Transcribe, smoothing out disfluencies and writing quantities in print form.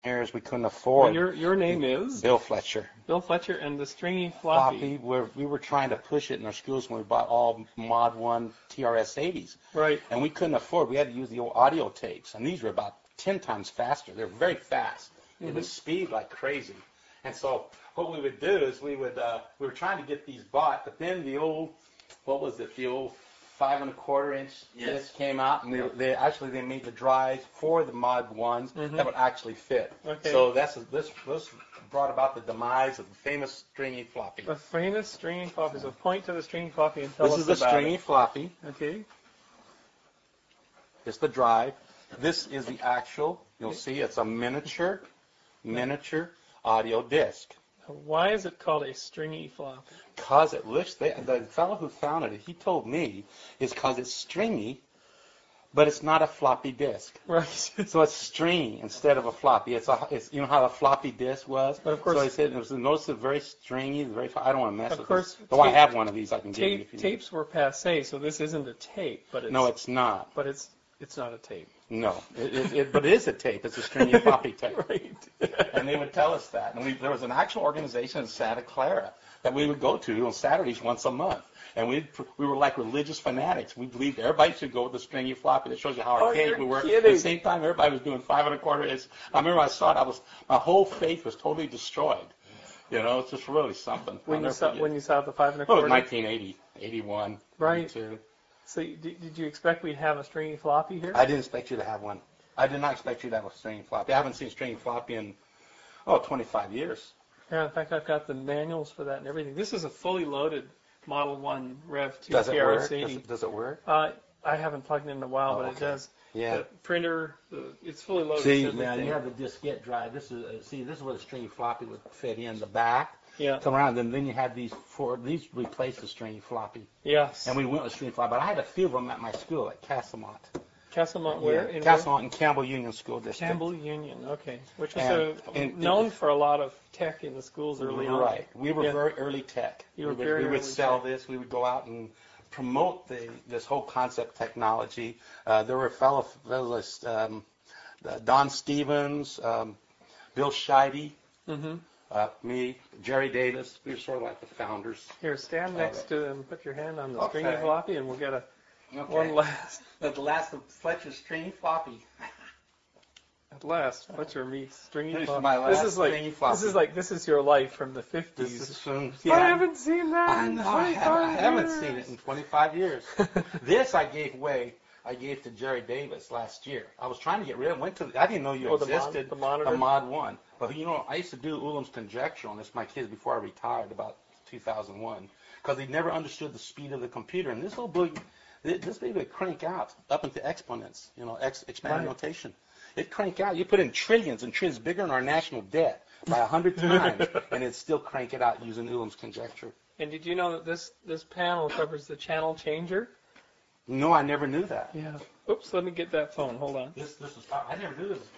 years we couldn't Well, afford. your name is Bill Fletcher. Bill Fletcher and the stringy floppy. We were trying to push it in our schools when we bought all Mod 1 TRS 80s. Right. And we couldn't afford. We had to use the old audio tapes, and these were about 10 times faster. They were very fast. It was speed like crazy. And so what we would do is we were trying to get these bought, but then the old, what was it, the old 5 1/4 inch disc came out, and they made the drives for the Mod 1s that would actually fit. Okay. So this brought about the demise of the famous stringy floppy. The famous stringy floppy. So point to the stringy floppy and tell us about it. This is the stringy floppy. Okay. It's the drive. This is the actual. You'll see it's a miniature audio disc. Why is it called a stringy floppy? Because it looks, the fellow who founded it, he told me, is because it's stringy, but it's not a floppy disk. Right. So it's stringy instead of a floppy. It's you know how the floppy disk was. But of course, so he said notice it's very stringy, very. I don't want to mess with of course, this. Though I have one of these, I can give you. If you tapes were passé, so this isn't a tape, but it's, no, it's not. But it's not a tape. No, but it is a tape. It's a stringy floppy tape. Right. And they would tell us that. And there was an actual organization in Santa Clara that we would go to on Saturdays once a month. And we were like religious fanatics. We believed everybody should go with the stringy floppy. That shows you how archaic we were. At the same time, everybody was doing 5 1/4 inch. I remember I saw it. My whole faith was totally destroyed. You know, it's just really something. When you saw the 5 1/4. Well, it was 1980, 81, right. 82. So did you expect we'd have a stringy floppy here? I didn't expect you to have one. I did not expect you to have a stringy floppy. I haven't seen stringy floppy in 25 years. Yeah, in fact, I've got the manuals for that and everything. This is a fully loaded Model 1 Rev 2 Does it work? TRS-80. Does it work? I haven't plugged it in a while, but okay. it does. Yeah. The printer, it's fully loaded. See, now you have the diskette drive. This is where the stringy floppy would fit in the back. Yeah. Come around, and then you have these replace the stringy floppy. Yes. And we went with stringy floppy, but I had a few of them at my school at Castlemont. Castlemont where? Yeah, Castlemont and Campbell Union School District. Campbell Union, okay. Which was known for a lot of tech in the schools early on. Right. We were very early tech. We would sell this. We would go out and promote this whole concept technology. There were fellows, Don Stevens, Bill Scheide, me, Jerry Davis. We were sort of like the founders. Here, stand next to them. Put your hand on the stringy floppy, and we'll get one last. At last, the Fletcher stringy floppy. At last, Fletcher meets stringy This is floppy. my last stringy floppy. This is your life from the 50s. This is soon. I haven't seen that in 25 I haven't years. seen it in 25 years. This I gave away. I gave to Jerry Davis last year. I was trying to get rid of it. I didn't know you existed. The monitor? A Mod 1. But I used to do Ulam's conjecture on this, my kids, before I retired, about 2001. Because they never understood the speed of the computer. And this baby would crank out up into exponents, expanded notation. It'd crank out. You put in trillions and trillions, bigger than our national debt by 100 times, and it'd still crank it out using Ulam's conjecture. And did you know that this panel covers the channel changer? No, I never knew that. Yeah. Oops, let me get that phone. Hold on. I never knew this.